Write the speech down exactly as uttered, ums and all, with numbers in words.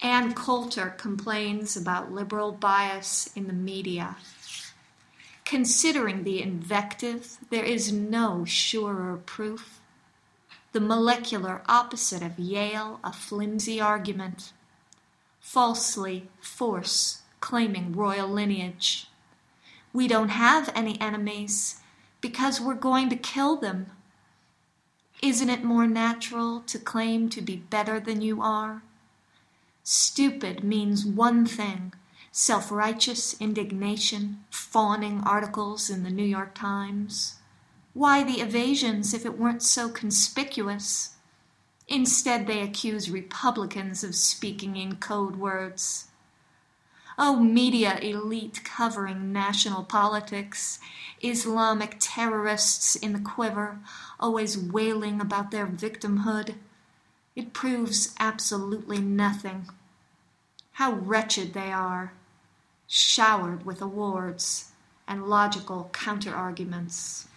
Ann Coulter complains about liberal bias in the media. Considering the invective, there is no surer proof. The molecular opposite of Yale, a flimsy argument. Falsely, force, claiming royal lineage. We don't have any enemies because we're going to kill them. Isn't it more natural to claim to be better than you are? Stupid means one thing, self-righteous indignation, fawning articles in the New York Times. Why the evasions if it weren't so conspicuous? Instead, they accuse Republicans of speaking in code words. Oh, media elite covering national politics, Islamic terrorists in the quiver, always wailing about their victimhood. It proves absolutely nothing. How wretched they are, showered with awards and logical counter-arguments.